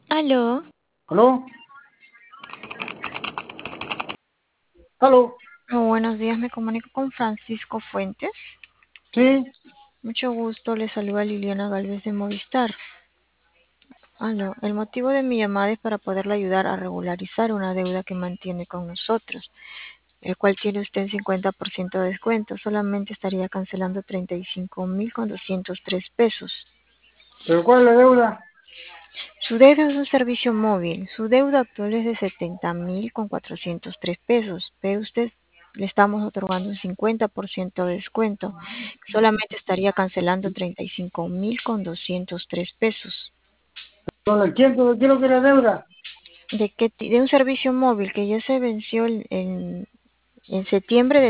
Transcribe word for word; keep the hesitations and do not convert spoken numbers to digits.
Aló, ¿Aló? ¿Aló? oh, buenos días, me comunico con Francisco Fuentes. Sí, Mucho gusto, le saluda Liliana Galvez de Movistar. Aló, el motivo de mi llamada es para poderle ayudar a regularizar una deuda que mantiene con nosotros, el cual tiene usted en cincuenta por ciento de descuento. Solamente estaría cancelando treinta y cinco mil con doscientos tres pesos. pero ¿cuál es la deuda? Su deuda es un servicio móvil. Su deuda actual es de setenta mil con cuatrocientos tres pesos, pero usted le estamos otorgando un cincuenta por ciento de descuento. Solamente estaría cancelando treinta y cinco mil con doscientos tres pesos. No la quiero, quiero que la deuda. ¿De qué ti- de un servicio móvil que ya se venció en, en, en septiembre de